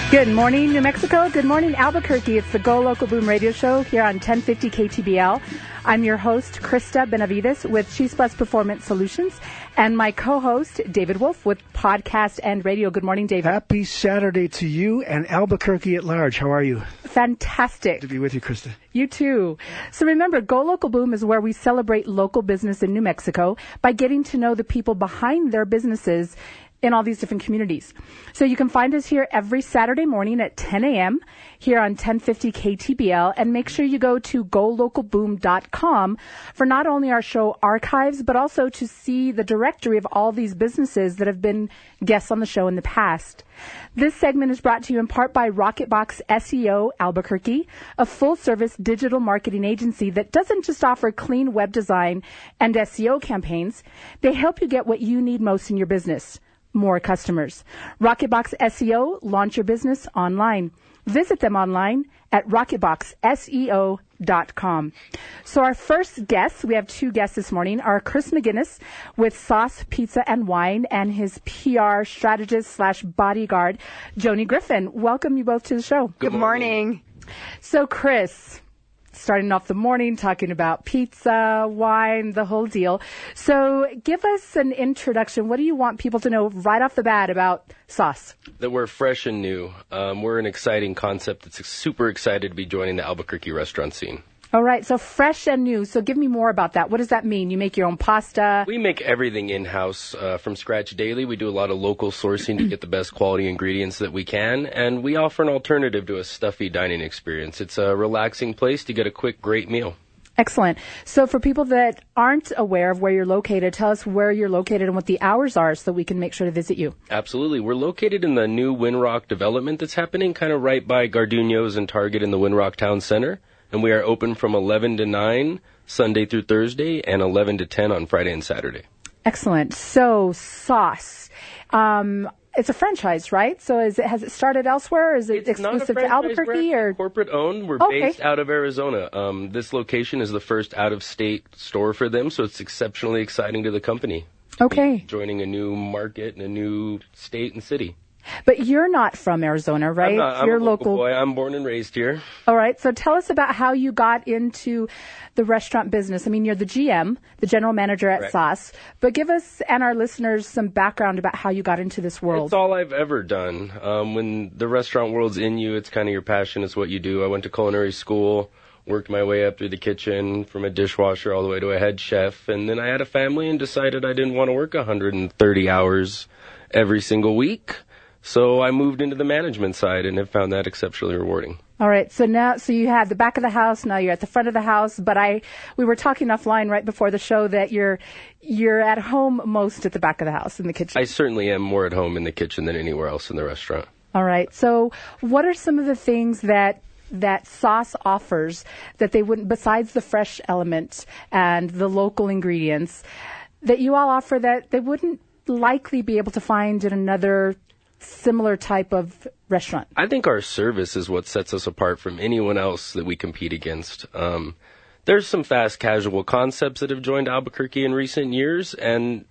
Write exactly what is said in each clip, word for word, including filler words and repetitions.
Good morning, New Mexico. Good morning, Albuquerque. It's the Go Local Boom radio show here on ten fifty K T B L. I'm your host, Krista Benavides with Cheese Plus Performance Solutions, and my co-host, David Wolf with Podcast and Radio. Good morning, David. Happy Saturday to you and Albuquerque at large. How are you? Fantastic. Good to be with you, Krista. You too. So remember, Go Local Boom is where we celebrate local business in New Mexico by getting to know the people behind their businesses in all these different communities. So you can find us here every Saturday morning at ten a.m. here on ten fifty K T B L, and make sure you go to go local boom dot com for not only our show archives, but also to see the directory of all these businesses that have been guests on the show in the past. This segment is brought to you in part by Rocketbox S E O Albuquerque, a full-service digital marketing agency that doesn't just offer clean web design and S E O campaigns. They help you get what you need most in your business: more customers. Rocketbox S E O, launch your business online. Visit them online at rocketbox S E O dot com. So our first guests, we have two guests this morning, are Chris McGinnis with Sauce Pizza and Wine, and his P R strategist slash bodyguard, Joni Griffin. Welcome you both to the show. Good morning. So Chris, starting off the morning talking about pizza, wine, the whole deal. So give us an introduction. What do you want people to know right off the bat about Sauce? That we're fresh and new. Um, we're an exciting concept that's super excited to be joining the Albuquerque restaurant scene. All right, so fresh and new. So give me more about that. What does that mean? You make your own pasta? We make everything in-house uh, from scratch daily. We do a lot of local sourcing to get the best quality ingredients that we can, and we offer an alternative to a stuffy dining experience. It's a relaxing place to get a quick, great meal. Excellent. So for people that aren't aware of where you're located, tell us where you're located and what the hours are so we can make sure to visit you. Absolutely. We're located in the new Winrock development that's happening kind of right by Gardunios and Target in the Winrock Town Center. And we are open from eleven to nine, Sunday through Thursday, and eleven to ten on Friday and Saturday. Excellent. So, Sauce. Um, it's a franchise, right? So is it, has it started elsewhere? Or is it it's exclusive to Albuquerque? Or corporate owned. We're okay. based out of Arizona. Um, this location is the first out-of-state store for them, so it's exceptionally exciting to the company. Okay. Joining a new market and a new state and city. But you're not from Arizona, right? I'm not. I'm you're a local boy. I'm born and raised here. All right. So tell us about how you got into the restaurant business. I mean, you're the G M, the general manager at Correct. Sauce. But give us and our listeners some background about how you got into this world. It's all I've ever done. Um, when the restaurant world's in you, it's kind of your passion. It's what you do. I went to culinary school, worked my way up through the kitchen from a dishwasher all the way to a head chef. And then I had a family and decided I didn't want to work one hundred thirty hours every single week. So I moved into the management side and have found that exceptionally rewarding. All right. So now, so you had the back of the house. Now you're at the front of the house. But I, we were talking offline right before the show that you're, you're at home most at the back of the house in the kitchen. I certainly am more at home in the kitchen than anywhere else in the restaurant. All right. So what are some of the things that that Sauce offers that they wouldn't, besides the fresh element and the local ingredients, that you all offer that they wouldn't likely be able to find in another similar type of restaurant? I think our service is what sets us apart from anyone else that we compete against. Um, there's some fast casual concepts that have joined Albuquerque in recent years, and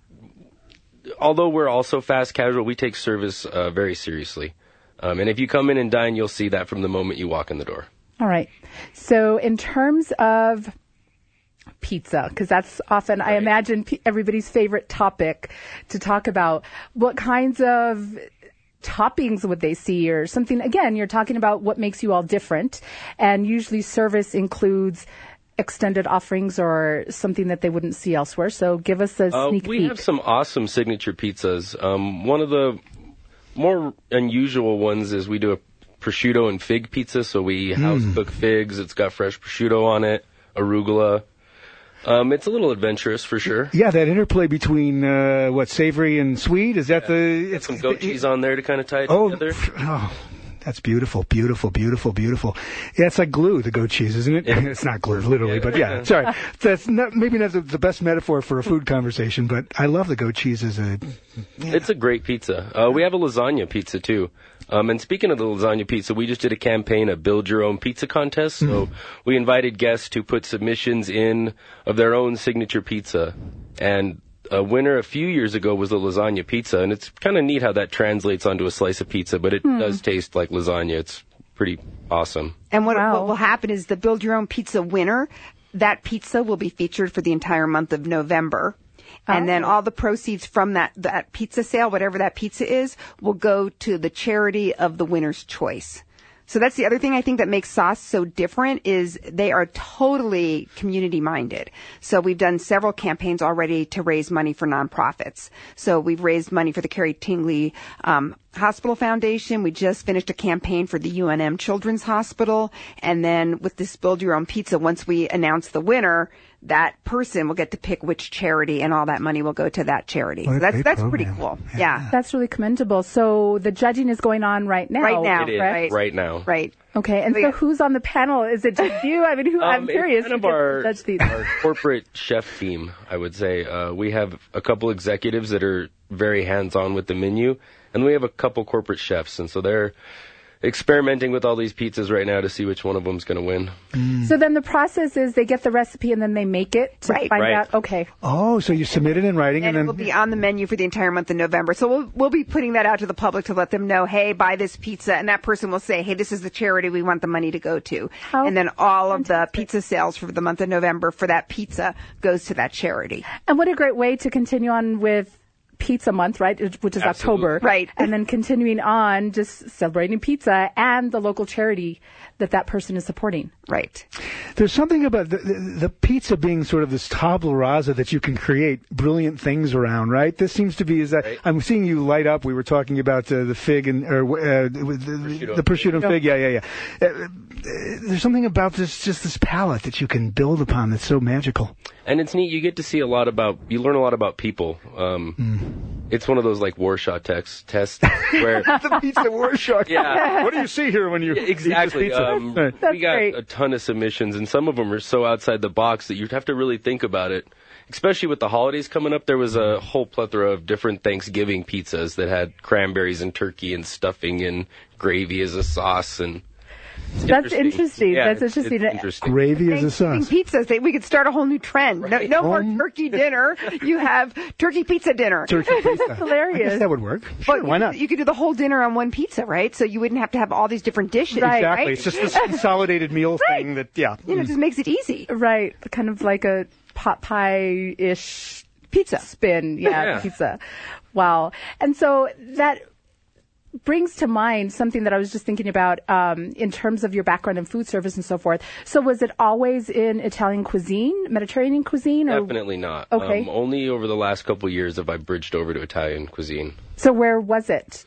although we're also fast casual, we take service uh, very seriously. Um, and if you come in and dine, you'll see that from the moment you walk in the door. All right. So in terms of pizza, because that's often, right, I imagine, p- everybody's favorite topic to talk about, what kinds of toppings would they see or something? Again, you're talking about what makes you all different, and usually service includes extended offerings or something that they wouldn't see elsewhere. So give us a uh, sneak we peek. We have some awesome signature pizzas. Um, one of the more unusual ones is we do a prosciutto and fig pizza. So we mm. house cook figs. It's got fresh prosciutto on it, arugula. Um, it's a little adventurous for sure. Yeah, that interplay between uh, what, savory and sweet, is that yeah. the? It's some goat cheese on there to kind of tie it oh, together. Oh, that's beautiful, beautiful, beautiful, beautiful. Yeah, it's like glue, the goat cheese, isn't it? Yeah. It's not glue, literally, yeah. but yeah. Sorry, that's not, maybe not the, the best metaphor for a food conversation, but I love the goat cheese as a. Yeah. It's a great pizza. Uh, we have a lasagna pizza too. Um, and speaking of the lasagna pizza, we just did a campaign, a build your own pizza contest. So mm. we invited guests to put submissions in of their own signature pizza. And a winner a few years ago was the lasagna pizza, and it's kind of neat how that translates onto a slice of pizza, but it hmm. does taste like lasagna. It's pretty awesome. And what, wow. what will happen is the Build Your Own Pizza winner, that pizza will be featured for the entire month of November. And oh. then all the proceeds from that, that pizza sale, whatever that pizza is, will go to the charity of the winner's choice. So that's the other thing I think that makes Sauce so different is they are totally community-minded. So we've done several campaigns already to raise money for nonprofits. So we've raised money for the Carrie Tingley um, Hospital Foundation. We just finished a campaign for the U N M Children's Hospital. And then with this Build Your Own Pizza, once we announce the winner, that person will get to pick which charity, and all that money will go to that charity. What so that's that's program. pretty cool. Yeah. yeah. That's really commendable. So the judging is going on right now. Right now. It is, right? right now. Right. Okay, and so, so who's on the panel? Is it just you? I mean, who? Um, I'm curious. It's kind of our, judge these. our corporate chef team, I would say. Uh, we have a couple executives that are very hands-on with the menu, and we have a couple corporate chefs, and so they're experimenting with all these pizzas right now to see which one of them is going to win. Mm. So then the process is they get the recipe and then they make it to right. find right. out. Okay. Oh, so you submit it in writing, and, and it then will be on the menu for the entire month of November. So we'll we'll be putting that out to the public to let them know, hey, buy this pizza, and that person will say, hey, this is the charity we want the money to go to, How and then all fantastic. of the pizza sales for the month of November for that pizza goes to that charity. And what a great way to continue on with Pizza Month, right, which is Absolutely. October. Right. And then continuing on, just celebrating pizza and the local charity that that person is supporting. Right. there's something about the, the, the pizza being sort of this tabula rasa that you can create brilliant things around, right? This seems to be, is that right. I'm seeing you light up. We were talking about uh, the fig and, or uh, the, prosciutto. the prosciutto and fig. Yeah, yeah, yeah. Uh, there's something about this, just this palette that you can build upon that's so magical. And it's neat. You get to see a lot about, you learn a lot about people. Um, mm. It's one of those like Warsaw text, tests where. The pizza Warsaw. Yeah. What do you see here when you yeah, exactly. eat this pizza? Um, right. we got great. a ton of submissions, and some of them are so outside the box that you'd have to really think about it. Especially with the holidays coming up, there was a whole plethora of different Thanksgiving pizzas that had cranberries and turkey and stuffing and gravy as a sauce, and it's That's interesting. interesting. Yeah, That's it's, interesting. It's interesting. Gravy as a Thanksgiving sauce. pizzas. They, we could start a whole new trend. Right. No, no more Um, turkey dinner. You have turkey pizza dinner. Turkey pizza. Hilarious. I guess that would work. Sure, But why you- not? You could do the whole dinner on one pizza, right? So you wouldn't have to have all these different dishes. Right. Exactly. Right? It's just this consolidated meal Right. thing that, yeah. You know, it just makes it easy. Right. Kind of like a pot pie-ish Pizza. spin. Yeah, Yeah. pizza. Wow. And so that brings to mind something that I was just thinking about um, in terms of your background in food service and so forth. So was it always in Italian cuisine, Mediterranean cuisine? Or, Definitely not. Okay. Um, only over the last couple of years have I bridged over to Italian cuisine. so where was it?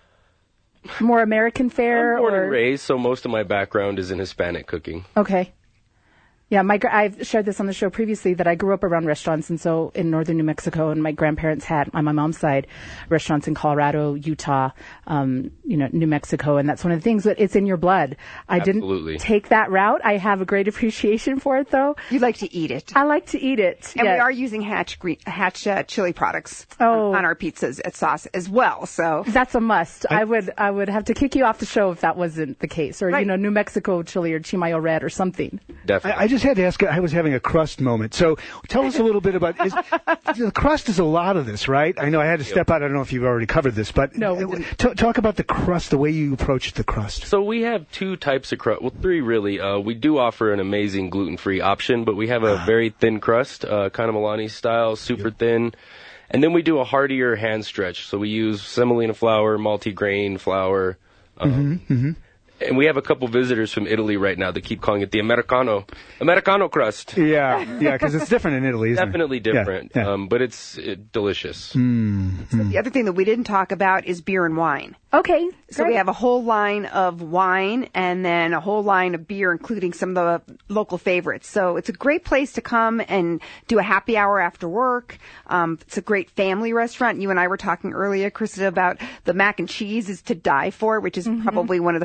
More American fare? I'm born or? and raised, so most of my background is in Hispanic cooking. Okay. Yeah, my gr- I've shared this on the show previously that I grew up around restaurants, and so in northern New Mexico, and my grandparents had, on my mom's side, restaurants in Colorado, Utah, um, you know, New Mexico, and that's one of the things that it's in your blood. I Absolutely. didn't take that route. I have a great appreciation for it, though. You like to eat it. I like to eat it. And yes. we are using Hatch green, Hatch uh, chili products Oh. on, on our pizzas at sauce as well. So That's a must. I would I would have to kick you off the show if that wasn't the case, or Right. you know, New Mexico chili or Chimayo Red or something. Definitely. I, I just had to ask, I was having a crust moment. So tell us a little bit about, is, the crust is a lot of this, right? I know I had to step out. I don't know if you've already covered this, but No, we didn't. t- talk about the crust, the way you approach the crust. So we have two types of crust. Well, three really. Uh, we do offer an amazing gluten-free option, but we have a very thin crust, uh, kind of Milani style, super thin. And then we do a heartier hand stretch. So we use semolina flour, multi-grain flour. Um, Mm-hmm, mm-hmm. And we have a couple visitors from Italy right now that keep calling it the Americano, Americano crust. Yeah, yeah, because it's different in Italy, isn't Definitely it? Yeah, different, yeah. Um, but it's it, delicious. Mm-hmm. the other thing that we didn't talk about is beer and wine. Okay. So we have a whole line of wine and then a whole line of beer, including some of the local favorites. So it's a great place to come and do a happy hour after work. Um, it's a great family restaurant. You and I were talking earlier, Krista, about the mac and cheese is to die for, which is probably one of the favorites of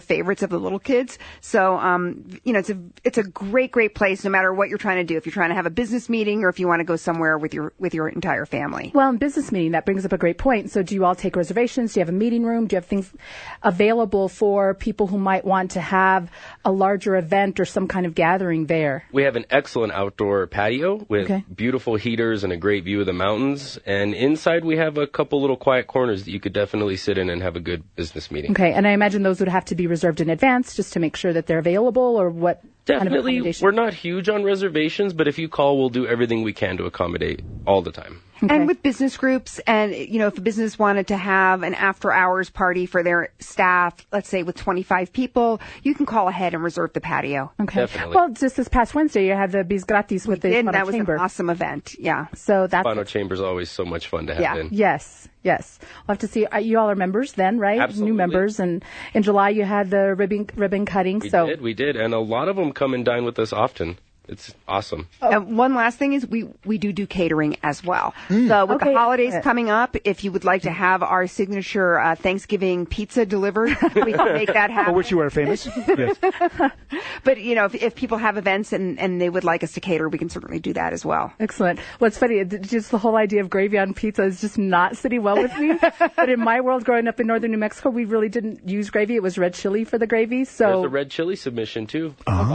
of the little kids. So, um, you know, it's a it's a great, great place no matter what you're trying to do. If you're trying to have a business meeting or if you want to go somewhere with your with your entire family. Well, in business meeting, that brings up a great point. So do you all take reservations? Do you have a meeting room? Do you have things available for people who might want to have a larger event or some kind of gathering there? We have an excellent outdoor patio with Okay. beautiful heaters and a great view of the mountains. And inside we have a couple little quiet corners that you could definitely sit in and have a good business meeting. Okay, and I imagine those would have to be reserved in advance just to make sure that they're available, or what kind of Definitely, accommodation? we're not huge on reservations, but if you call, we'll do everything we can to accommodate all the time. Okay. And with business groups, and, you know, if a business wanted to have an after-hours party for their staff, let's say with twenty-five people, you can call ahead and reserve the patio. Okay. Definitely. Well, just this past Wednesday, you had the Bis Gratis with the And Hispano that was Chamber. an awesome event. Yeah. So that's Hispano Chamber's always so much fun to have Yeah. in. yes, yes. We'll have to see. Uh, you all are members then, right? Absolutely. New members, and in July you had the ribbon ribbon cutting. We so did, we did, and a lot of them come and dine with us often. It's awesome. And one last thing is we, we do do catering as well. So with Okay. the holidays Excellent. coming up, if you would like to have our signature uh, Thanksgiving pizza delivered, we can make that happen. For which you are famous. Yes. But, you know, if, if people have events and, and they would like us to cater, we can certainly do that as well. excellent. What's funny, it- just the whole idea of gravy on pizza is just not sitting well with me. But in my world, growing up in northern New Mexico, we really didn't use gravy. It was red chili for the gravy. There's So a red chili submission, too.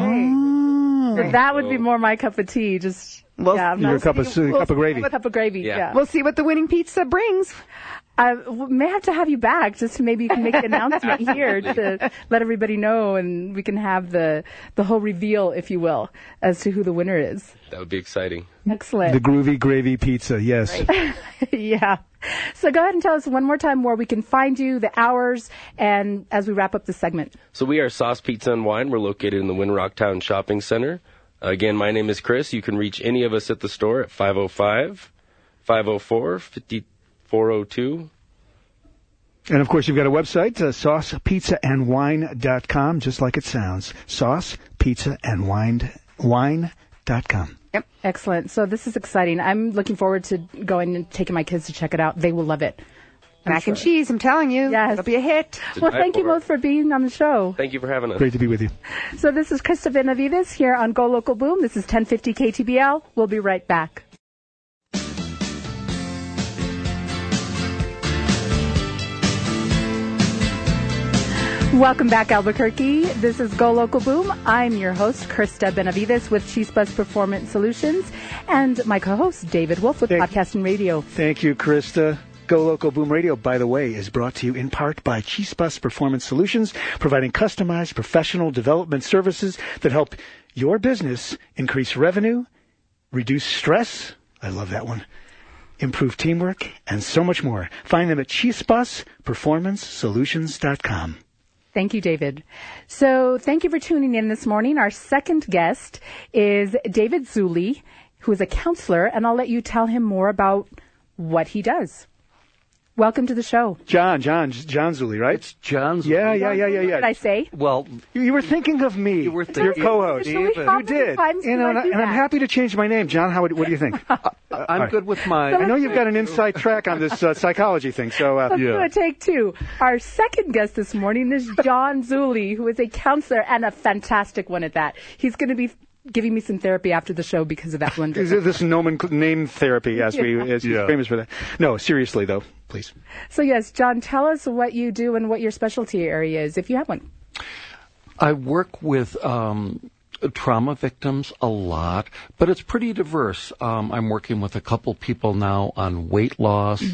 So that would be more my cup of tea. Just Well, yeah, I'm Your not cup of, sitting- cup of gravy. a cup of gravy. Yeah. Yeah. We'll see what the winning pizza brings. I w- may have to have you back just to maybe you can make the announcement here to let everybody know, and we can have the the whole reveal, if you will, as to who the winner is. That would be exciting. Excellent. The groovy gravy pizza, yes. Yeah. So go ahead and tell us one more time where we can find you, the hours, and as we wrap up the segment. So we are Sauce Pizza and Wine. We're located in the Winrock Town Shopping Center. Again, my name is Chris. You can reach any of us at the store at five oh five, five oh four, fifty-four oh two. And of course, you've got a website, uh, sauce pizza and wine dot com, just like it sounds. sauce pizza and wine dot com. Excellent. So this is exciting. I'm looking forward to going and taking my kids to check it out. They will love it. I'm Mac and sure. cheese, I'm telling you. Yes. It'll be a hit. Well, thank you for it. both for being on the show. Thank you for having us. Great to be with you. So this is Krista Benavides here on Go Local Boom. This is ten fifty K T B L. We'll be right back. Welcome back, Albuquerque. This is Go Local Boom. I'm your host, Krista Benavides with Cheese Bus Performance Solutions, and my co-host, David Wolf with Thank- Podcasting Radio. Thank you, Krista. Go Local Boom Radio, by the way, is brought to you in part by Cheese Bus Performance Solutions, providing customized professional development services that help your business increase revenue, reduce stress, I love that one, improve teamwork, and so much more. Find them at cheese bus performance solutions dot com. Thank you, David. So thank you for tuning in this morning. Our second guest is David Zulli, who is a counselor, and I'll let you tell him more about what he does. Welcome to the show. John, John, John Zulli, right? It's John's. Yeah, yeah, yeah, yeah, What did I yeah. say? Well, You, you were thinking of me, You were your thinking- co-host. David. You How many did. times You do know, I and, I, do and I'm that? happy to change my name. John, how would, what do you think? I'm good with mine. I know you've got an inside track on this uh, psychology thing, so uh, Let's do a take two. Our second guest this morning is John Zulli, who is a counselor and a fantastic one at that. He's going to be giving me some therapy after the show because of that one. is it this nomencl- name therapy, as we as he's Yeah. famous for that. No, seriously though, please. So yes, John, tell us what you do and what your specialty area is, if you have one. I work with um, trauma victims a lot, but it's pretty diverse. Um, I'm working with a couple people now on weight loss,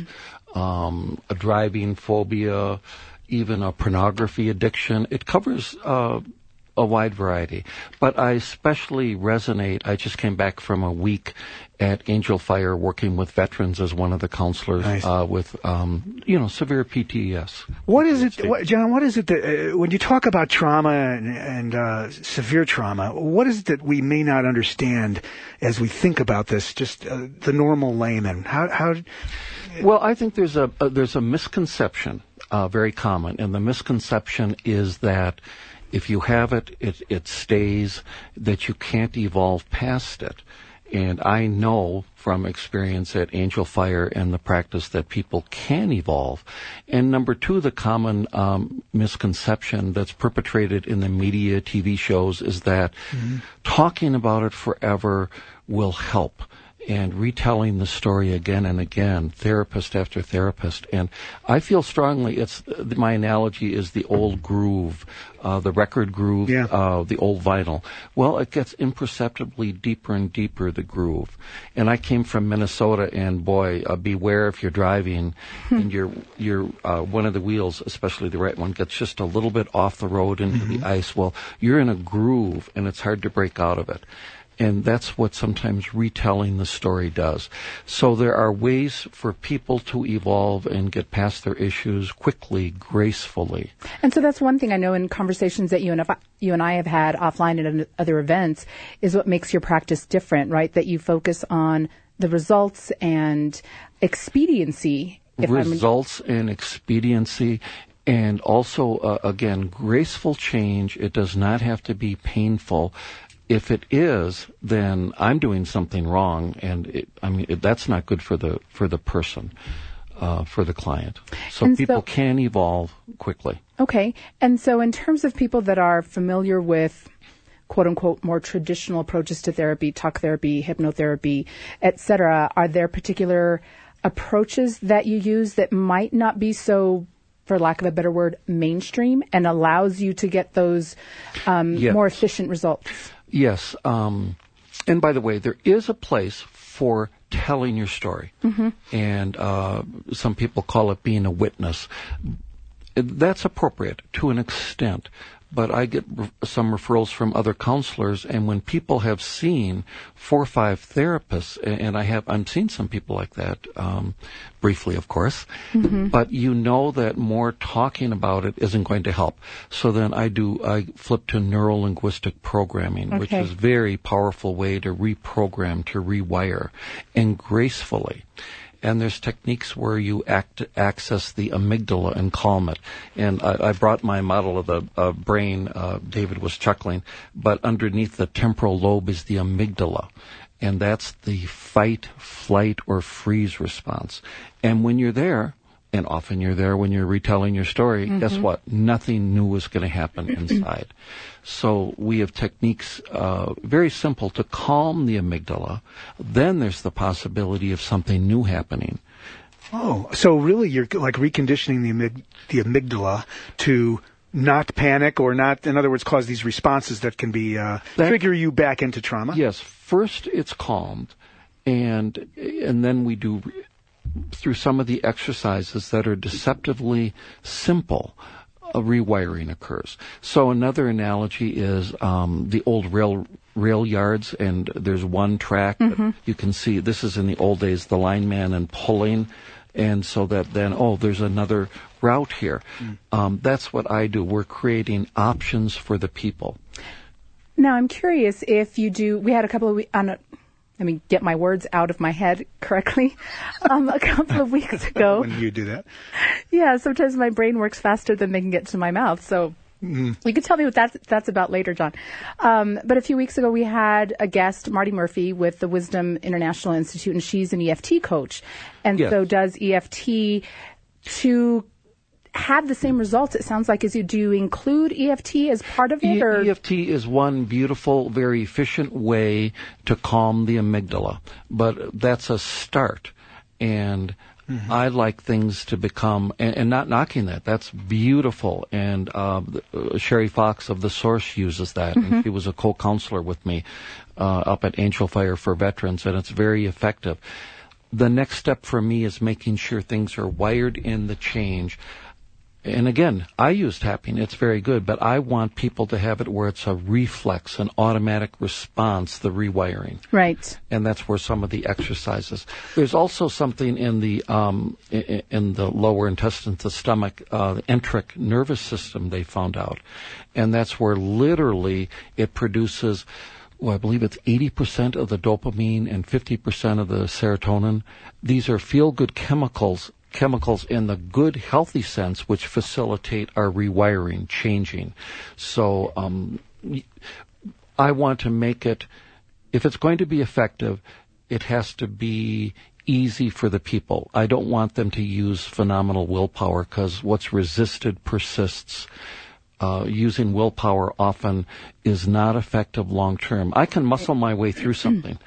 um, a driving phobia, even a pornography addiction. It covers uh, a wide variety. But I especially resonate. I just came back from a week at Angel Fire working with veterans as one of the counselors Nice. uh, with, um, you know, severe P T S. What is it, what, John? What is it that uh, when you talk about trauma and, and uh, severe trauma, what is it that we may not understand as we think about this? Just uh, the normal layman. How how Well, I think there's a, a there's a misconception, uh, very common, and the misconception is that if you have it, it it stays, that you can't evolve past it. And I know from experience at Angel Fire and the practice that people can evolve. And number two, the common um, misconception that's perpetrated in the media, T V shows, is that mm-hmm. talking about it forever will help. And retelling the story again and again, therapist after therapist. And I feel strongly it's, my analogy is the old groove, uh, the record groove, yeah. uh, the old vinyl. Well, it gets imperceptibly deeper and deeper, the groove. And I came from Minnesota, and boy, uh, beware if you're driving and you're, you're, uh, one of the wheels, especially the right one, gets just a little bit off the road into mm-hmm. the ice. Well, you're in a groove and it's hard to break out of it. And that's what sometimes retelling the story does. So there are ways for people to evolve and get past their issues quickly, gracefully. And so that's one thing I know in conversations that you and, you and I have had offline at other events is what makes your practice different, right? That you focus on the results and expediency. If results I'm... and expediency. And also, uh, again, graceful change. It does not have to be painful. If it is, then I'm doing something wrong, and it, I mean it, that's not good for the for the person, uh, for the client. So and people so, can evolve quickly. Okay, and so in terms of people that are familiar with quote unquote more traditional approaches to therapy, talk therapy, hypnotherapy, et cetera, are there particular approaches that you use that might not be so, for lack of a better word, mainstream, and allows you to get those um, yes. more efficient results? Yes. Um, and by the way, there is a place for telling your story. Mm-hmm. And uh, some people call it being a witness. That's appropriate to an extent. But I get re- some referrals from other counselors, and when people have seen four or five therapists, and I have, I'm seeing some people like that, um, briefly, of course, mm-hmm. but you know that more talking about it isn't going to help. So then I do, I flip to neuro-linguistic programming, okay. which is a very powerful way to reprogram, to rewire, and gracefully. And there's techniques where you act, access the amygdala and calm it. And I, I brought my model of the uh, brain. Uh, David was chuckling. But underneath the temporal lobe is the amygdala. And that's the fight, flight, or freeze response. And when you're there, and often you're there when you're retelling your story, mm-hmm. guess what? Nothing new is going to happen inside. So we have techniques, uh, very simple, to calm the amygdala. Then there's the possibility of something new happening. Oh, so really you're like reconditioning the, amyg- the amygdala to not panic or not, in other words, cause these responses that can be, uh, that, trigger you back into trauma? Yes. First it's calmed, and and then we do, through some of the exercises that are deceptively simple, a rewiring occurs. So another analogy is um, the old rail rail yards, and there's one track mm-hmm. that you can see. This is in the old days, the lineman and pulling, and so that then, oh, there's another route here. Mm. Um, that's what I do. We're creating options for the people. Now, I'm curious if you do, we had a couple of weeks, on a, let me get my words out of my head correctly. Um, a couple of weeks ago. When you do that? Yeah, sometimes my brain works faster than they can get to my mouth. So mm. you can tell me what that's, that's about later, John. Um, but a few weeks ago, we had a guest, Marty Murphy, with the Wisdom International Institute, and she's an E F T coach. And yes. so does E F T to have the same results, it sounds like. Is you, do you include E F T as part of it? Or? E F T is one beautiful, very efficient way to calm the amygdala, but that's a start. And mm-hmm. I like things to become, and, and not knocking that, that's beautiful. And uh, Sherry Fox of The Source uses that, mm-hmm. and she was a co-counselor with me uh, up at Angel Fire for Veterans, and it's very effective. The next step for me is making sure things are wired in the change. And again, I use tapping. It's very good, but I want people to have it where it's a reflex, an automatic response, the rewiring. Right. And that's where some of the exercises. There's also something in the um, in, in the lower intestine, the stomach, uh, the enteric nervous system they found out. And that's where literally it produces, well, I believe it's eighty percent of the dopamine and fifty percent of the serotonin. These are feel-good chemicals chemicals in the good, healthy sense, which facilitate our rewiring, changing. So um, I want to make it if it's going to be effective, it has to be easy for the people. I don't want them to use phenomenal willpower, because what's resisted persists. Uh, using willpower often is not effective long term. I can muscle my way through something,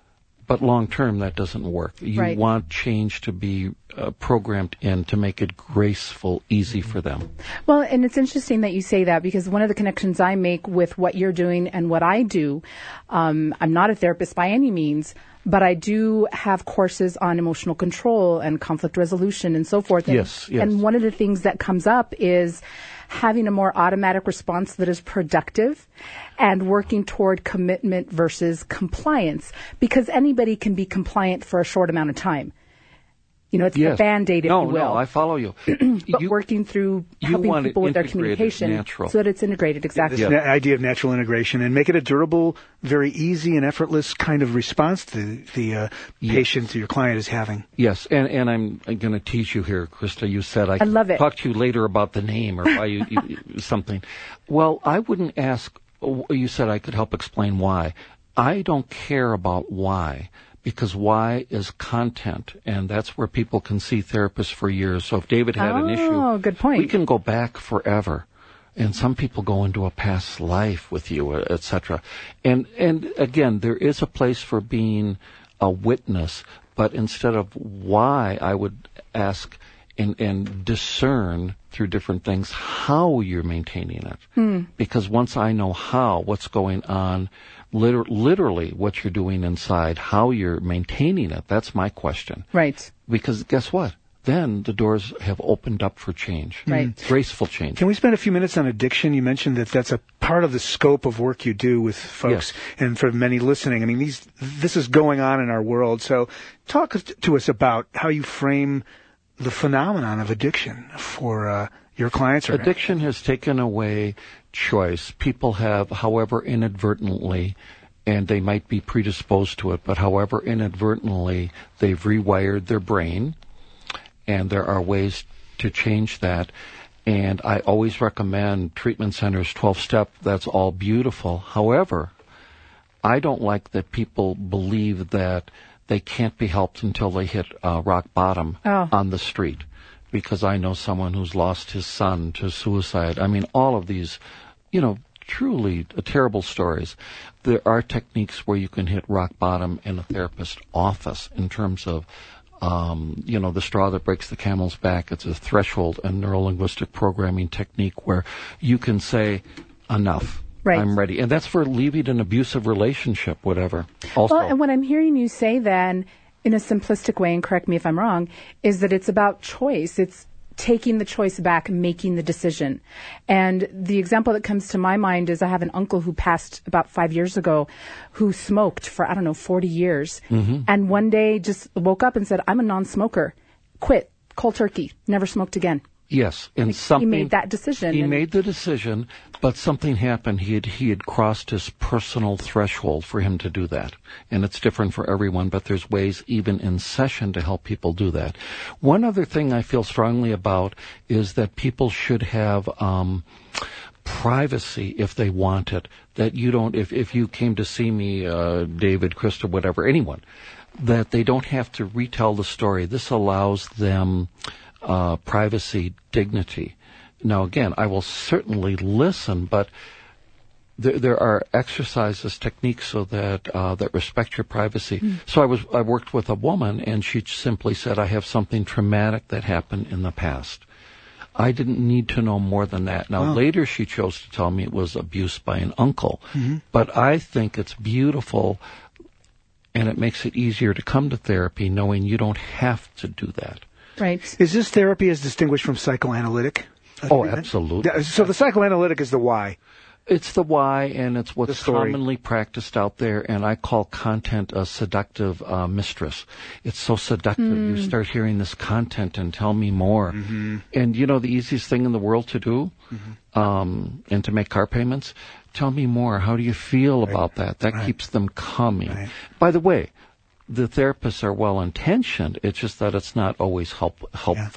but long term that doesn't work. You Right. want change to be uh, programmed in to make it graceful, easy for them. Well, and it's interesting that you say that, because one of the connections I make with what you're doing and what I do, um, I'm not a therapist by any means, but I do have courses on emotional control and conflict resolution and so forth. And, Yes, yes. And one of the things that comes up is having a more automatic response that is productive and working toward commitment versus compliance, because anybody can be compliant for a short amount of time. You know, it's Yes. a Band-Aid, if no, you will. No, I follow you. But you working through you helping want it people with their integrated, communication natural. so that it's integrated. Exactly. This na- idea of natural integration, and make it a durable, very easy and effortless kind of response to the uh, Yes. patient or your client is having. Yes, and, and I'm, I'm going to tease you here, Krista. You said I, I love it. talk to you later about the name or why you, you something. Well, I wouldn't ask. You said I could help explain why. I don't care about why, because why is content, and that's where people can see therapists for years. So if David had an issue, Oh, good point. we can go back forever. And some people go into a past life with you, et cetera. And and again, there is a place for being a witness, but instead of why, I would ask and, and discern through different things how you're maintaining it. Hmm. Because once I know how, what's going on, liter- literally what you're doing inside, how you're maintaining it, that's my question. Right. Because guess what? Then the doors have opened up for change. Right. Graceful change. Can we spend a few minutes on addiction? You mentioned that that's a part of the scope of work you do with folks, Yes. and for many listening. I mean, these this is going on in our world. So talk to us about how you frame the phenomenon of addiction for uh, your clients. Or Addiction has taken away choice. People have, however inadvertently, and they might be predisposed to it, but however inadvertently, they've rewired their brain, and there are ways to change that. And I always recommend treatment centers, twelve-step, that's all beautiful. However, I don't like that people believe that they can't be helped until they hit uh, rock bottom Oh. on the street. Because I know someone who's lost his son to suicide. I mean, all of these, you know, truly terrible stories. There are techniques where you can hit rock bottom in a therapist's office in terms of, um, you know, the straw that breaks the camel's back. It's a threshold and neurolinguistic programming technique where you can say, enough. Right. I'm ready. And that's for leaving an abusive relationship, whatever. Also, Well, and what I'm hearing you say then, in a simplistic way, and correct me if I'm wrong, is that it's about choice. It's taking the choice back, making the decision. And the example that comes to my mind is I have an uncle who passed about five years ago who smoked for, I don't know, forty years. Mm-hmm. And one day just woke up and said, I'm a non-smoker. Quit. Cold turkey. Never smoked again. yes, and something he made that decision. He and- made the decision, but something happened. He had he had crossed his personal threshold for him to do that, and it's different for everyone. But there's ways, even in session, to help people do that. One other thing I feel strongly about is that people should have um, privacy if they want it. That you don't, if if you came to see me, uh, David, Krista, whatever, anyone, that they don't have to retell the story. This allows them uh, privacy, dignity. Now, again, I will certainly listen, but there, there are exercises, techniques, so that uh, that respect your privacy. Mm. So I was I worked with a woman, and she simply said, "I have something traumatic that happened in the past." I didn't need to know more than that. Now, Wow. later she chose to tell me it was abuse by an uncle, Mm-hmm. but I think it's beautiful, and it makes it easier to come to therapy knowing you don't have to do that. Right. Is this therapy as distinguished from psychoanalytic? Oh, absolutely. Yeah, so the psychoanalytic is the why. It's the why, and it's what's The story. commonly practiced out there, and I call content a seductive uh, mistress. It's so seductive. You start hearing this content and tell me more. Mm-hmm. And you know the easiest thing in the world to do, Mm-hmm. um, and to make car payments? Tell me more. How do you feel Right. about that? That Right. keeps them coming. Right. By the way, the therapists are well-intentioned. It's just that it's not always help, helpful.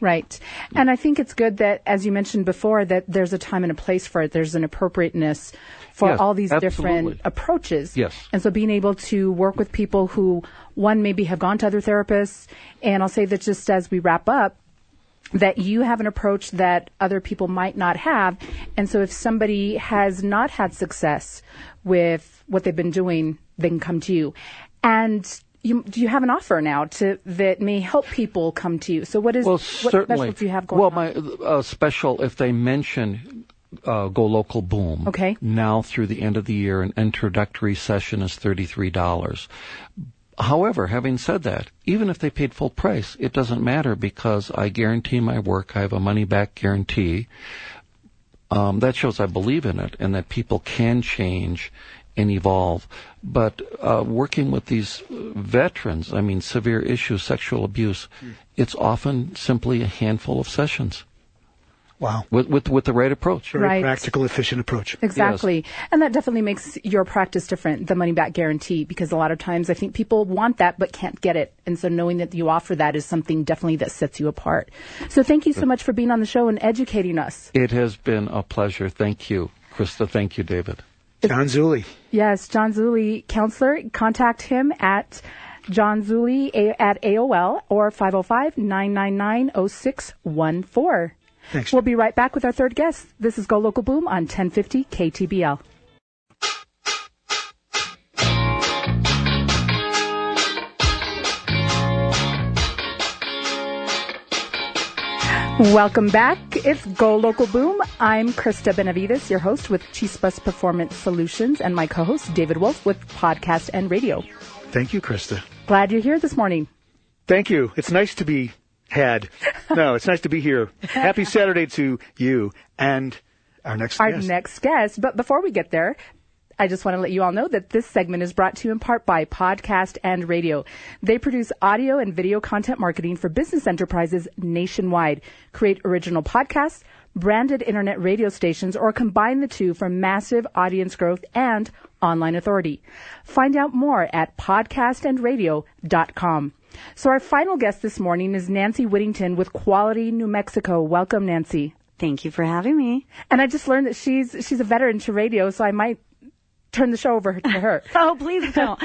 Right. And I think it's good that, as you mentioned before, that there's a time and a place for it. There's an appropriateness for yes, all these absolutely. different approaches. Yes. And so being able to work with people who, one, maybe have gone to other therapists, and I'll say that just as we wrap up, that you have an approach that other people might not have. And so if somebody has not had success with what they've been doing, they can come to you. And you, do you have an offer now to that may help people come to you? So what is well, what certainly. special do you have going well, on? Well, my uh, special, if they mention uh, Go Local Boom, okay. now through the end of the year, an introductory session is thirty-three dollars. However, having said that, even if they paid full price, it doesn't matter because I guarantee my work. I have a money-back guarantee. Um, that shows I believe in it and that people can change and evolve. But uh, working with these veterans, I mean, severe issues, sexual abuse, mm. it's often simply a handful of sessions. Wow. With, with with the right approach. Very right. practical, efficient approach. Exactly. Yes. And that definitely makes your practice different, the money back guarantee, because a lot of times I think people want that but can't get it. And so knowing that you offer that is something definitely that sets you apart. So thank you so much for being on the show and educating us. It has been a pleasure. Thank you, Krista. Thank you, David. John Zuley. Yes, John Zuley, counselor. Contact him at John Zuley at A O L or five oh five, nine nine nine, oh six one four. Thanks. We'll be right back with our third guest. This is Go Local Boom on ten fifty K T B L. Welcome back. It's Go Local Boom. I'm Krista Benavides, your host with Chispas Performance Solutions, and my co-host David Wolf with Podcast and Radio. Thank you, Krista. Glad you're here this morning. Thank you. It's nice to be had. No, it's nice to be here. Happy Saturday to you and our next our guest. Our next guest. But before we get there, I just want to let you all know that this segment is brought to you in part by Podcast and Radio. They produce audio and video content marketing for business enterprises nationwide. Create original podcasts, branded internet radio stations, or combine the two for massive audience growth and online authority. Find out more at podcast and radio dot com. So our final guest this morning is Nancy Whittington with Quality New Mexico. Welcome, Nancy. Thank you for having me. And I just learned that she's she's a veteran to radio, so I might turn the show over to her. Oh, please don't.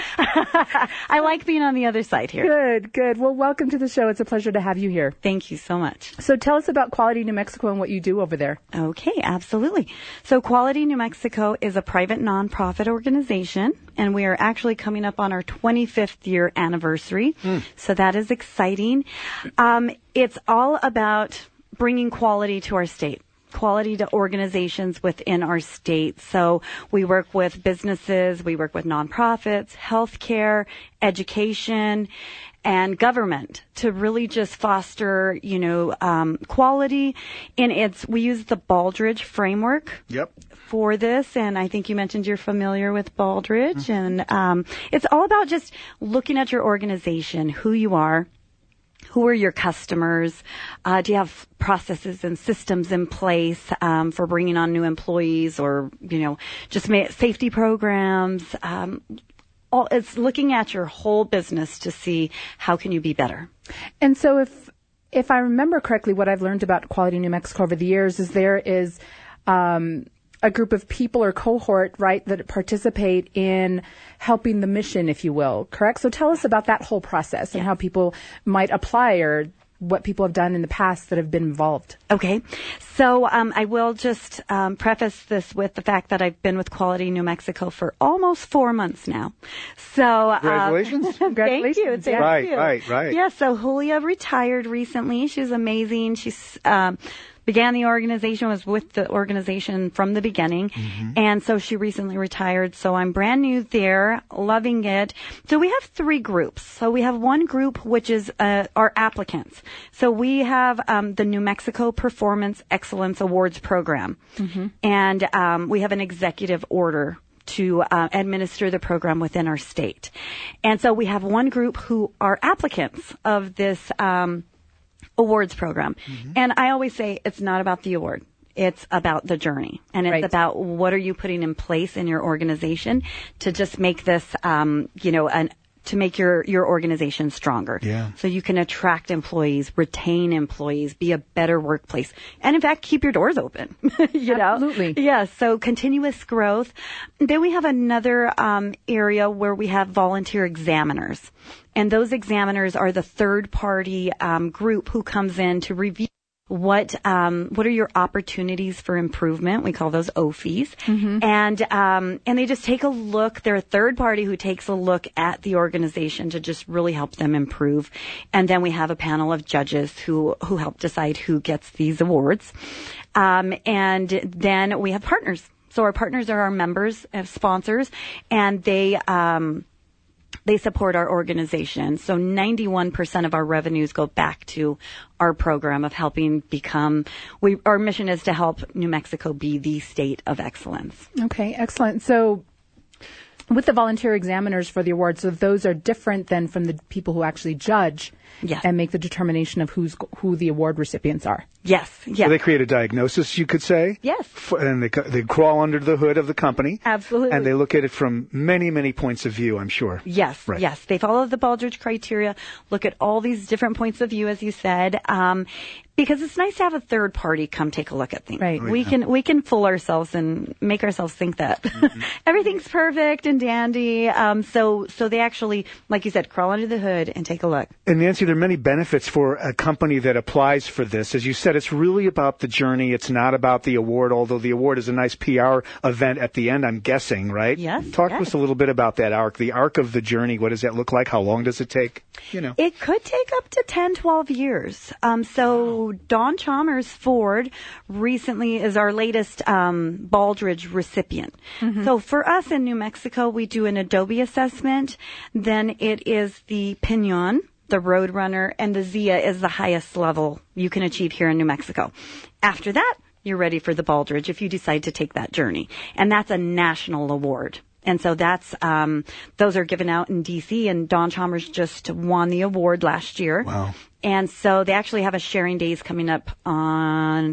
I like being on the other side here. Good, good. Well, welcome to the show. It's a pleasure to have you here. Thank you so much. So tell us about Quality New Mexico and what you do over there. Okay, absolutely. So Quality New Mexico is a private nonprofit organization, and we are actually coming up on our twenty-fifth year anniversary. Mm. So that is exciting. Um, it's all about bringing quality to our state. Quality to organizations within our state. So we work with businesses, we work with nonprofits, healthcare, education, and government to really just foster, you know, um, quality. And it's, we use the Baldrige framework. Yep. For this, and I think you mentioned you're familiar with Baldrige, mm-hmm. and um, it's all about just looking at your organization, who you are, who are your customers? Uh, do you have processes and systems in place um, for bringing on new employees, or you know, just ma- safety programs? Um, all, it's looking at your whole business to see how can you be better. And so, if if I remember correctly, what I've learned about Quality New Mexico over the years is there is um, a group of people or cohort, right, that participate in helping the mission, if you will, correct? So tell us about that whole process and how people might apply, or what people have done in the past that have been involved. Okay. So um, I will just um, preface this with the fact that I've been with Quality New Mexico for almost four months now. So Congratulations. Uh, Congratulations. Thank you. Thank right, you. right, right. Yeah, so Julia retired recently. She's amazing. She's... Um, began the organization, was with the organization from the beginning, mm-hmm. and so she recently retired. So I'm brand new there, loving it. So we have three groups. So we have one group which is uh, our applicants. So we have um, the New Mexico Performance Excellence Awards Program, mm-hmm. and um, we have an executive order to uh, administer the program within our state. And so we have one group who are applicants of this um awards program. Mm-hmm. And I always say it's not about the award. It's about the journey. And it's right. about what are you putting in place in your organization to just make this, um, you know, an to make your, your organization stronger. Yeah. So you can attract employees, retain employees, be a better workplace, and in fact, keep your doors open. you know? Absolutely. Yeah. So continuous growth. Then we have another um, area where we have volunteer examiners. And those examiners are the third party um, group who comes in to review what um, what are your opportunities for improvement. We call those O F Is. Mm-hmm. And um, and they just take a look. They're a third party who takes a look at the organization to just really help them improve. And then we have a panel of judges who, who help decide who gets these awards. Um, and then we have partners. So our partners are our members, uh, sponsors, and they um, they support our organization. So ninety-one percent of our revenues go back to our program of helping become, we, our mission is to help New Mexico be the state of excellence. Okay, excellent. So with the volunteer examiners for the awards, so those are different than from the people who actually judge Yes. and make the determination of who's who the award recipients are. Yes, yes. So they create a diagnosis, you could say. Yes. F- And they, co- they crawl under the hood of the company. Absolutely. And they look at it from many, many points of view, I'm sure. Yes, Right. yes. They follow the Baldrige criteria, look at all these different points of view, as you said, um, because it's nice to have a third party come take a look at things. Right. We can we can fool ourselves and make ourselves think that mm-hmm. everything's perfect and dandy. Um, so so they actually, like you said, crawl under the hood and take a look. And Nancy, there are many benefits for a company that applies for this. As you said, it's really about the journey. It's not about the award, although the award is a nice P R event at the end, I'm guessing, right? Yes. Talk yes. to us a little bit about that arc, the arc of the journey. What does that look like? How long does it take? You know. It could take up to ten, twelve years. Um, so wow. Dawn Chalmers Ford recently is our latest um, Baldrige recipient. Mm-hmm. So for us in New Mexico, we do an Adobe assessment. Then it is the Pinon, the Roadrunner, and the Zia is the highest level you can achieve here in New Mexico. After that, you're ready for the Baldrige if you decide to take that journey. And that's a national award. And so that's, um, those are given out in D C, and Dawn Chalmers just won the award last year. Wow. And so they actually have a sharing days coming up on,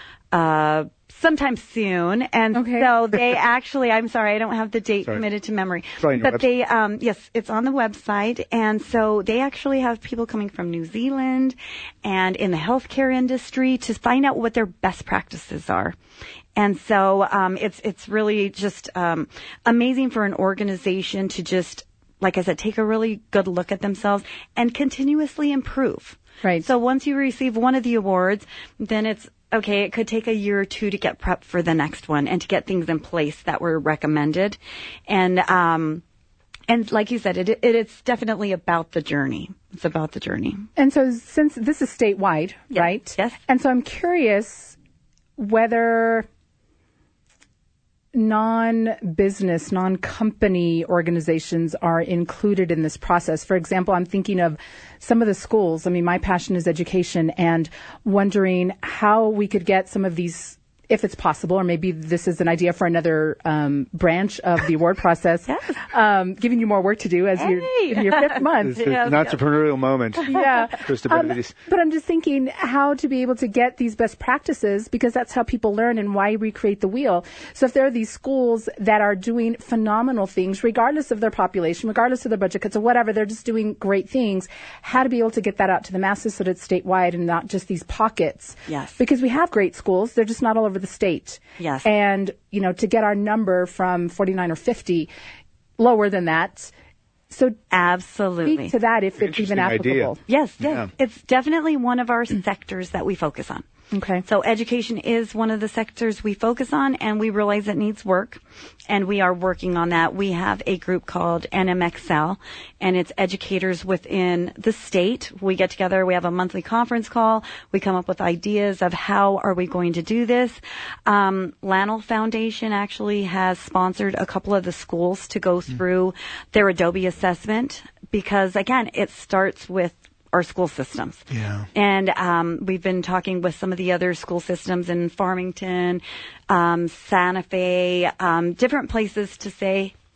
uh, sometime soon. And okay. so they actually, I'm sorry, I don't have the date sorry. committed to memory. Sorry, but website. they, um, yes, it's on the website. And so they actually have people coming from New Zealand and in the healthcare industry to find out what their best practices are. And so um, it's it's really just um, amazing for an organization to just, like I said, take a really good look at themselves and continuously improve. Right. So once you receive one of the awards, then it's, okay, it could take a year or two to get prepped for the next one and to get things in place that were recommended. And um, and like you said, it, it it's definitely about the journey. It's about the journey. And so since this is statewide, Yes. right? Yes. And so I'm curious whether non-business, non-company organizations are included in this process. For example, I'm thinking of some of the schools. I mean, my passion is education, and wondering how we could get some of these, if it's possible, or maybe this is an idea for another um, branch of the award process, Yes. um, giving you more work to do as Hey. you're in your fifth month. It's, it's an entrepreneurial moment. Yeah. Krista Um, Benavides. but I'm just thinking how to be able to get these best practices, because that's how people learn and why recreate the wheel. So if there are these schools that are doing phenomenal things, regardless of their population, regardless of their budget cuts or whatever, they're just doing great things, how to be able to get that out to the masses so that it's statewide and not just these pockets. Yes. Because we have great schools. They're just not all over the state. Yes. And, you know, to get our number from forty-nine or fifty lower than that. So Absolutely. speak to that if it's even Interesting idea. applicable. Yes, yes. Yeah. It's definitely one of our sectors that we focus on. Okay. So education is one of the sectors we focus on, and we realize it needs work, and we are working on that. We have a group called N M X L, and it's educators within the state. We get together, we have a monthly conference call, we come up with ideas of how are we going to do this. Um, Lanel Foundation actually has sponsored a couple of the schools to go through their Adobe assessment, because again, it starts with our school systems. Yeah. And um, we've been talking with some of the other school systems in Farmington, um, Santa Fe, um, different places to say,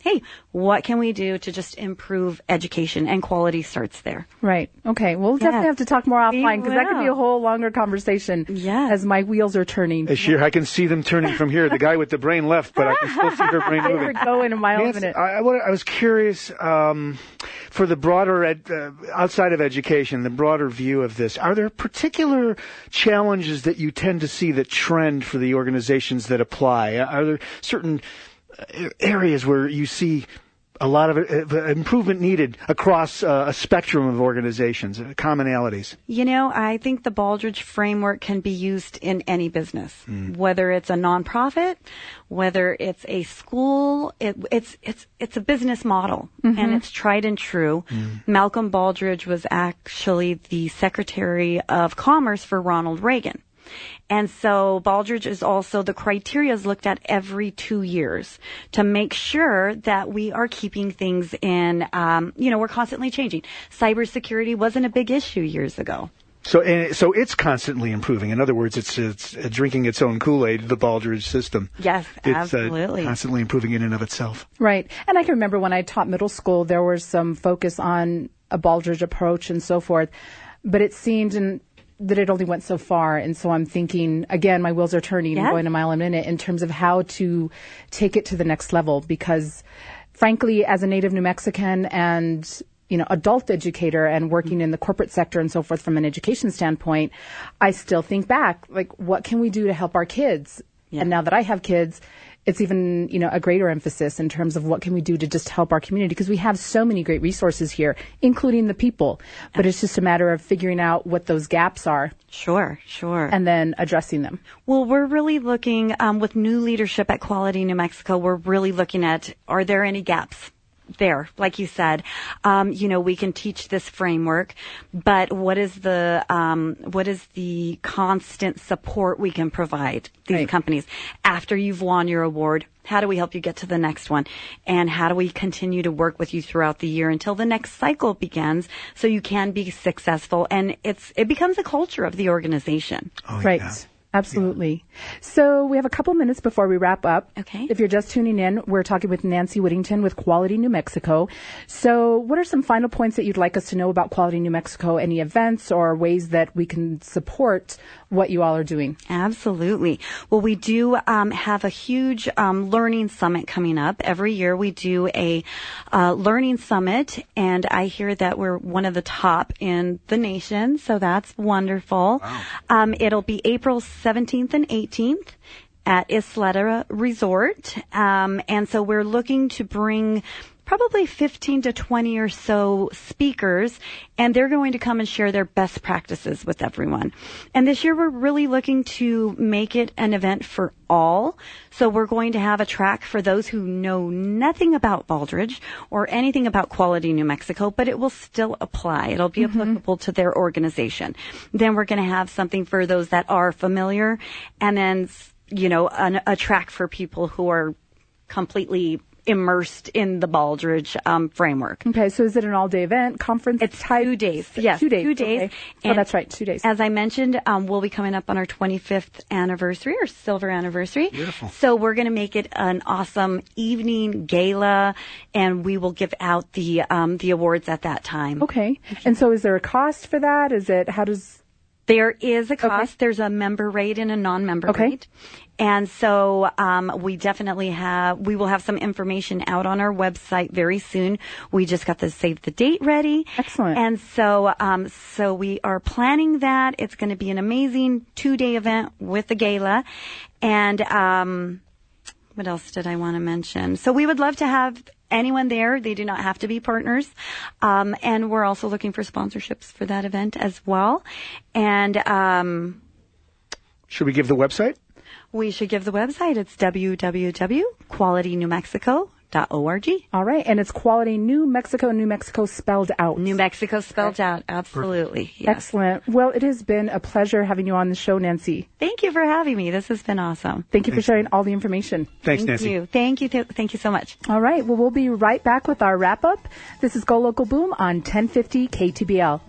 hey, what can we do to just improve education? And quality starts there. Right. Okay. We'll definitely Yes. have to talk more offline because that could be a will. whole longer conversation Yes. as my wheels are turning. Uh, Sure, I can see them turning from here. The guy with the brain left, but I can still see her brain We're moving. going a mile a Nancy, minute. I, I wanna- I was curious, um, for the broader, ed, uh, outside of education, the broader view of this, are there particular challenges that you tend to see that trend for the organizations that apply? Are there certain uh, areas where you see a lot of uh, improvement needed across uh, a spectrum of organizations, uh, commonalities? You know, I think the Baldrige framework can be used in any business, mm. whether it's a nonprofit, whether it's a school. It, it's it's it's a business model, mm-hmm. and it's tried and true. Mm. Malcolm Baldrige was actually the Secretary of Commerce for Ronald Reagan. And so Baldrige is also, the criteria is looked at every two years to make sure that we are keeping things in, um, you know, we're constantly changing. Cybersecurity wasn't a big issue years ago. So, and, so it's constantly improving. In other words, it's it's uh, drinking its own Kool-Aid, the Baldrige system. Yes, it's, absolutely. Uh, constantly improving in and of itself. Right. And I can remember when I taught middle school, there was some focus on a Baldrige approach and so forth. But it seemed in, that it only went so far. And so I'm thinking, again, my wheels are turning and Yeah. going a mile a minute in terms of how to take it to the next level. Because, frankly, as a native New Mexican and you know, adult educator and working in the corporate sector and so forth from an education standpoint, I still think back, like, what can we do to help our kids? Yeah. And now that I have kids, it's even, you know, a greater emphasis in terms of what can we do to just help our community, because we have so many great resources here, including the people. But it's just a matter of figuring out what those gaps are. Sure, sure. And then addressing them. Well, we're really looking, um, with new leadership at Quality New Mexico, we're really looking at, are there any gaps there? Like you said, um, you know, we can teach this framework, but what is the, um, what is the constant support we can provide these right. companies after you've won your award? How do we help you get to the next one? And how do we continue to work with you throughout the year until the next cycle begins so you can be successful? And it's, it becomes a culture of the organization. Oh, right. Yeah. Absolutely. So we have a couple minutes before we wrap up. Okay. If you're just tuning in, we're talking with Nancy Whittington with Quality New Mexico. So what are some final points that you'd like us to know about Quality New Mexico? Any events or ways that we can support what you all are doing? Absolutely. Well, we do um, have a huge um, learning summit coming up. Every year we do a uh, learning summit, and I hear that we're one of the top in the nation, so that's wonderful. Wow. Um, it'll be April seventeenth and eighteenth at Isleta Resort. Um, and so we're looking to bring probably fifteen to twenty or so speakers, and they're going to come and share their best practices with everyone. And this year we're really looking to make it an event for all. So we're going to have a track for those who know nothing about Baldrige or anything about Quality New Mexico, but it will still apply. It'll be mm-hmm. applicable to their organization. Then we're going to have something for those that are familiar, and then, you know, an, a track for people who are completely immersed in the Baldrige um, framework. Okay, so is it an all-day event, conference? It's type? two days. Yes, two days. Two days. Okay. Oh, that's right, two days. As I mentioned, um, we'll be coming up on our twenty-fifth anniversary, or silver anniversary. Beautiful. So we're going to make it an awesome evening gala, and we will give out the um, the awards at that time. Okay. And so is there a cost for that? Is it, how does... There is a cost. Okay. There's a member rate and a non-member okay. rate. And so um, we definitely have, we will have some information out on our website very soon. We just got the save the date ready. Excellent. And so, um, so we are planning that. It's going to be an amazing two-day event with the gala. And um, what else did I want to mention? So we would love to have anyone there. They do not have to be partners. Um, and we're also looking for sponsorships for that event as well. And um, should we give the website? We should give the website. It's w w w dot quality new mexico dot org. All right. And it's Quality New Mexico, New Mexico spelled out. New Mexico spelled okay. out. Absolutely. Yes. Excellent. Well, it has been a pleasure having you on the show, Nancy. Thank you for having me. This has been awesome. Thank you Thanks. for sharing all the information. Thanks, Thank Nancy. You. Thank you. Th- thank you so much. All right. Well, we'll be right back with our wrap up. This is Go Local Boom on ten fifty K T B L.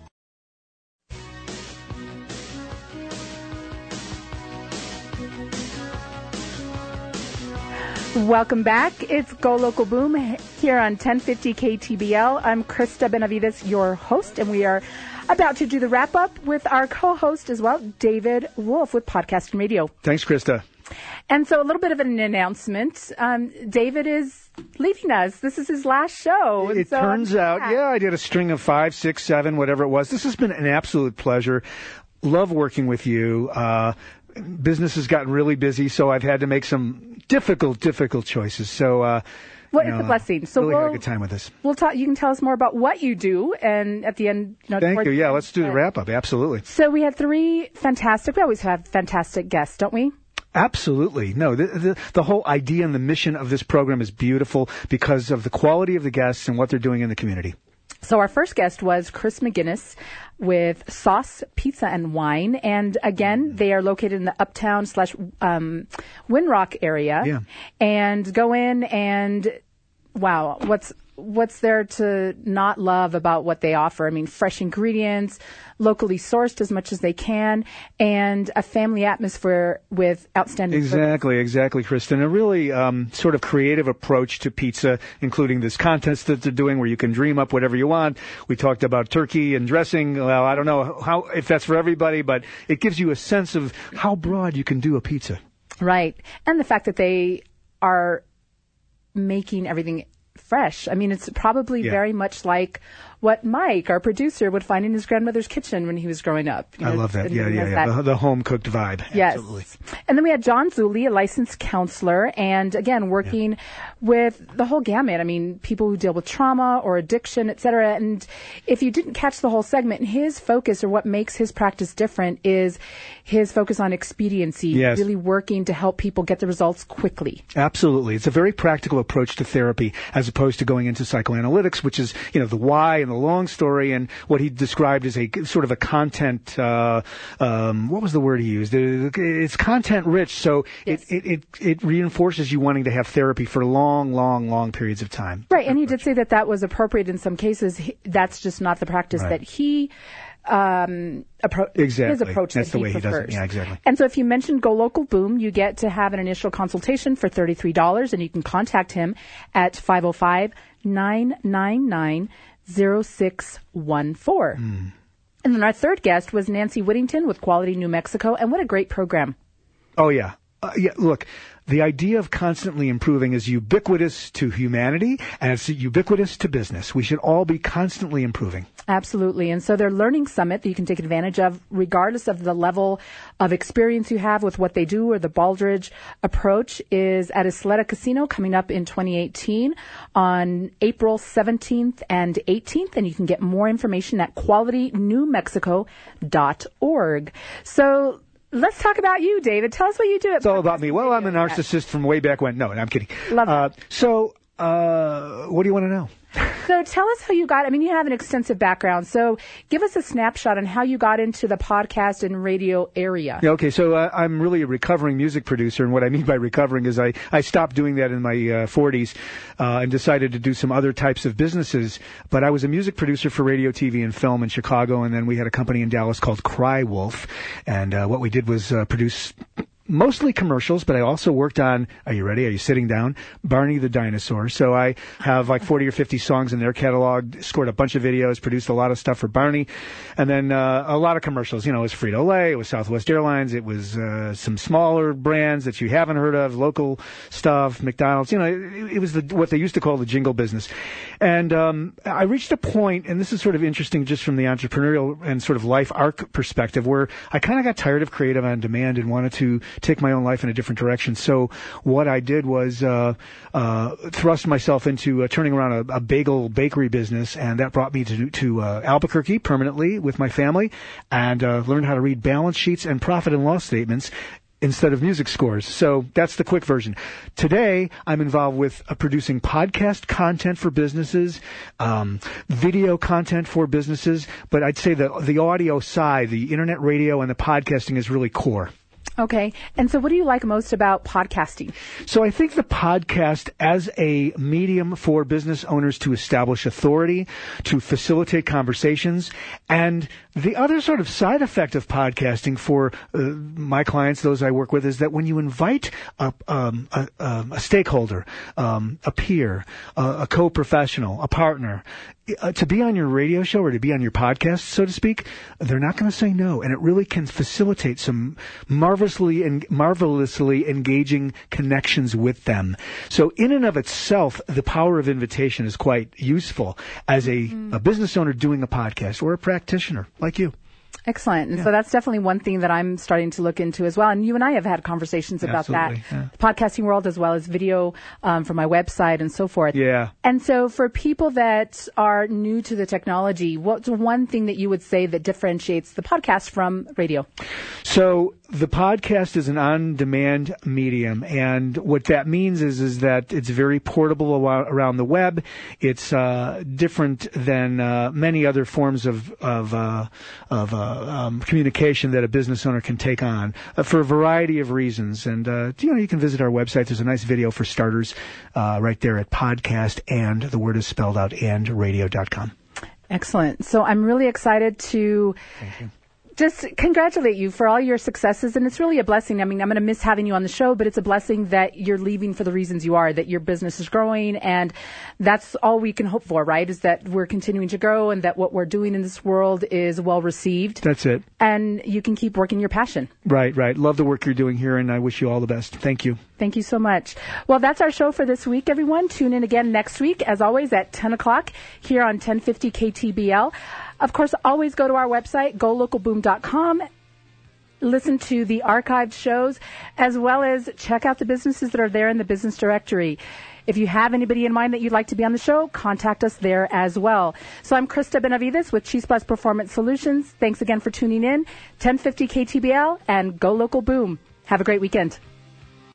Welcome back. It's Go Local Boom here on ten fifty K T B L. I'm Krista Benavides, your host, and we are about to do the wrap-up with our co-host as well, David Wolf with Podcasting Radio. Thanks, Krista. And so a little bit of an announcement. Um, David is leaving us. This is his last show. It so turns out, yeah, I did a string of five, six, seven, whatever it was. This has been an absolute pleasure. Love working with you. Uh, business has gotten really busy, so I've had to make some difficult, difficult choices. So, uh, well, you it's know, a blessing. So really we'll, had a good time with this. We'll talk. You can tell us more about what you do, and at the end, you know, thank you. Yeah, let's do the uh, wrap up. Absolutely. So we had three fantastic. We always have fantastic guests, don't we? Absolutely. No, the, the the whole idea and the mission of this program is beautiful because of the quality of the guests and what they're doing in the community. So our first guest was Chris McGinnis with Sauce, Pizza, and Wine. And again, they are located in the Uptown slash um, Windrock area. Yeah. And go in and, wow, what's what's there to not love about what they offer? I mean, fresh ingredients, locally sourced as much as they can, and a family atmosphere with outstanding Exactly, service. exactly, Kristen. A really um, sort of creative approach to pizza, including this contest that they're doing where you can dream up whatever you want. We talked about turkey and dressing. Well, I don't know how if that's for everybody, but it gives you a sense of how broad you can do a pizza. Right. And the fact that they are making everything fresh. I mean, it's probably Yeah. very much like what Mike, our producer, would find in his grandmother's kitchen when he was growing up. You I know, love that. and Yeah, he yeah, has yeah. that- The, the home-cooked vibe. Yes. Absolutely. And then we had John Zulli, a licensed counselor, and again, working yeah. with the whole gamut. I mean, people who deal with trauma or addiction, et cetera. And if you didn't catch the whole segment, his focus or what makes his practice different is his focus on expediency, yes. really working to help people get the results quickly. Absolutely. It's a very practical approach to therapy as opposed to going into psychoanalytics, which is, you know, the why and the long story and what he described as a sort of a content, uh, um, what was the word he used? It's content rich, so yes. it, it, it, it reinforces you wanting to have therapy for long, long, long periods of time. Right, and he did say that that was appropriate in some cases. He, that's just not the practice right. that he um appro- exactly. his approach that's that the way he he does prefers. it. Yeah, exactly. And so if you mention Go Local Boom, you get to have an initial consultation for thirty-three dollars, and you can contact him at five oh five, nine nine nine, oh six one four. Mm. And then our third guest was Nancy Whittington with Quality New Mexico, and what a great program. Oh yeah. Uh, yeah, look, the idea of constantly improving is ubiquitous to humanity, and it's ubiquitous to business. We should all be constantly improving. Absolutely. And so their Learning Summit that you can take advantage of, regardless of the level of experience you have with what they do or the Baldridge approach, is at Isleta Casino coming up in twenty eighteen on April seventeenth and eighteenth. And you can get more information at quality new mexico dot org. So let's talk about you, David. Tell us what you do. At it's all about me. Well, I'm a narcissist from way back when. No, I'm kidding. Love uh, that. So, uh, what do you want to know? So tell us how you got, I mean, you have an extensive background. So give us a snapshot on how you got into the podcast and radio area. Yeah, okay, so uh, I'm really a recovering music producer, and what I mean by recovering is I, I stopped doing that in my uh, forties uh, and decided to do some other types of businesses. But I was a music producer for radio, T V, and film in Chicago, and then we had a company in Dallas called Cry Wolf, and uh, what we did was uh, produce mostly commercials, but I also worked on, are you ready? Are you sitting down? Barney the Dinosaur. So I have like forty or fifty songs in their catalog, scored a bunch of videos, produced a lot of stuff for Barney, and then uh, a lot of commercials. You know, it was Frito-Lay, it was Southwest Airlines, it was uh, some smaller brands that you haven't heard of, local stuff, McDonald's. You know, it, it was the, what they used to call the jingle business. And um, I reached a point, and this is sort of interesting just from the entrepreneurial and sort of life arc perspective, where I kind of got tired of creative on demand and wanted to take my own life in a different direction. So what I did was uh, uh, thrust myself into uh, turning around a, a bagel bakery business, and that brought me to, to uh, Albuquerque permanently with my family, and uh, learned how to read balance sheets and profit and loss statements instead of music scores. So that's the quick version. Today, I'm involved with uh, producing podcast content for businesses, um, video content for businesses, but I'd say the the audio side, the internet radio and the podcasting is really core. Okay. And so what do you like most about podcasting? So I think the podcast as a medium for business owners to establish authority, to facilitate conversations, and the other sort of side effect of podcasting for uh, my clients, those I work with, is that when you invite a, um, a, a stakeholder, um, a peer, uh, a co-professional, a partner, Uh, to be on your radio show or to be on your podcast, so to speak, they're not going to say no. And it really can facilitate some marvelously and marvelously engaging connections with them. So in and of itself, the power of invitation is quite useful as a, mm. a business owner doing a podcast or a practitioner like you. Excellent. And yeah. so that's definitely one thing that I'm starting to look into as well. And you and I have had conversations about Absolutely, that. Yeah. The podcasting world as well as video um, for my website and so forth. Yeah. And so for people that are new to the technology, what's one thing that you would say that differentiates the podcast from radio? So the podcast is an on-demand medium, and what that means is is that it's very portable around the web. It's uh, different than uh, many other forms of of, uh, of uh, um, communication that a business owner can take on uh, for a variety of reasons. And uh, you know, you can visit our website. There's a nice video for starters uh, right there at podcast, and the word is spelled out, and radio dot com. Excellent. So I'm really excited to. Thank you. Just congratulate you for all your successes, and it's really a blessing. I mean, I'm going to miss having you on the show, but it's a blessing that you're leaving for the reasons you are, that your business is growing, and that's all we can hope for, right, is that we're continuing to grow and that what we're doing in this world is well received. That's it. And you can keep working your passion. Right, right. Love the work you're doing here, and I wish you all the best. Thank you. Thank you so much. Well, that's our show for this week, everyone. Tune in again next week, as always, at ten o'clock here on ten fifty K T B L. Of course, always go to our website, go local boom dot com. Listen to the archived shows, as well as check out the businesses that are there in the business directory. If you have anybody in mind that you'd like to be on the show, contact us there as well. So I'm Krista Benavides with Chispas Performance Solutions. Thanks again for tuning in. ten fifty K T B L and Go Local Boom. Have a great weekend.